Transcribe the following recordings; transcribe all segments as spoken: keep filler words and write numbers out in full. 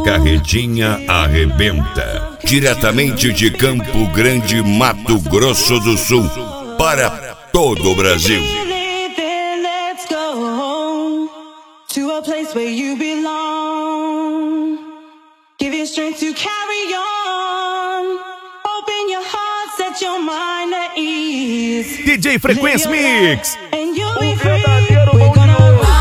Carretinha Arrebenta, diretamente de Campo Grande, Mato Grosso do Sul, para todo o Brasil. Let's go to a place where you belong. Give you strength to carry on. Open your heart, set your mind at ease. D J Frequência Mix. And you'll be free. We're gonna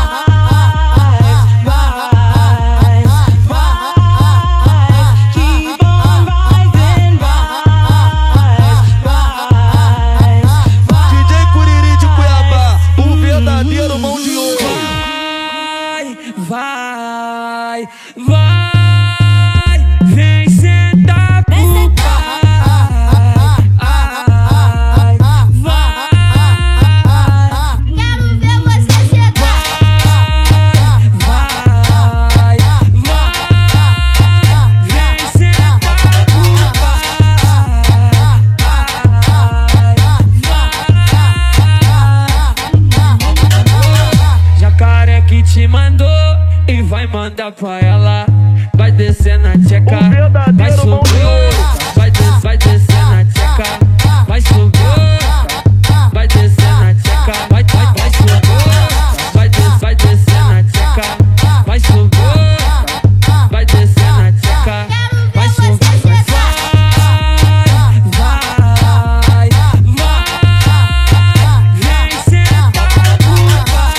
Vai, vai, vem sentar pro pai. Ai, vai, quero ver você chegar. Vai, vai, vem sentar pro pai. Vai, jacaré que te mandou e vai mandar pra ela. Vai descer na tcheca, vai subir, vai descer, vai descer na tcheca, vai subir, vai descer na tcheca, vai, vai, vai subir, vai descer, vai descer na tcheca, vai subir, vai descer na tcheca, vai subir, vai, vai, vai, vem sentar pro pai.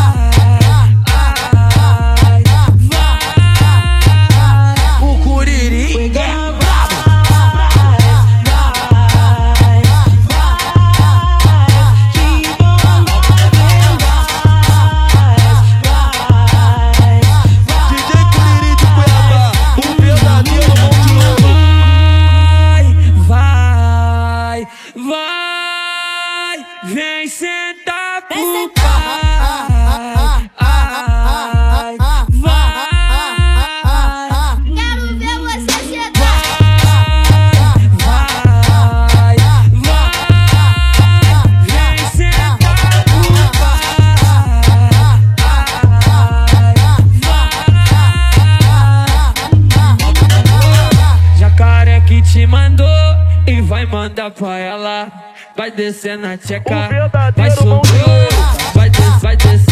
Vai, vem sentar pro pai. Ai, vai, Quero ver você chegar. vai, vai, vem sentar pro pai. Jacaré que te mandou e vai mandar pra ela. Vai descer na tcheca, vai subir, vai descer, vai descer.